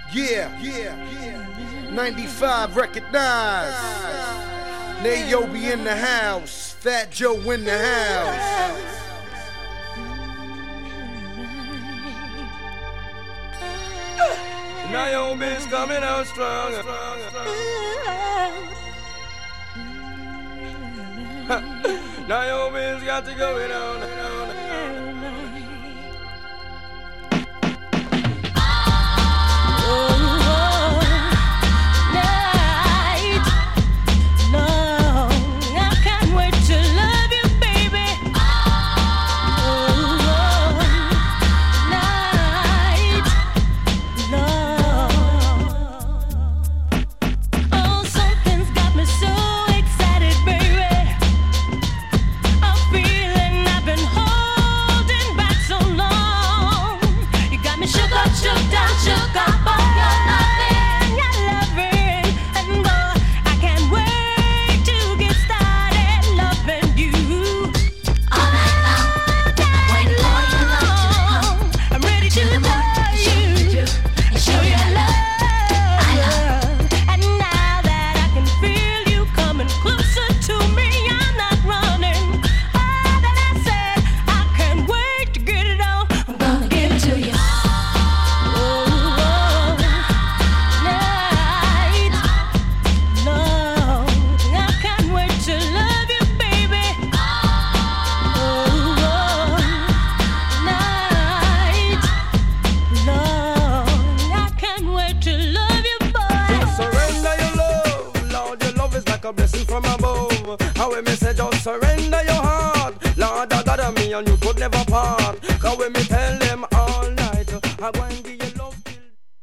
95 recognized. Nayobi in the house. Fat Joe in the house. Nayobi's coming out strong. Nayobi's got to go down. A blessing from above. How we me say just surrender your heart. Lord, I got me and you could never part. How we me tell them all night. I go and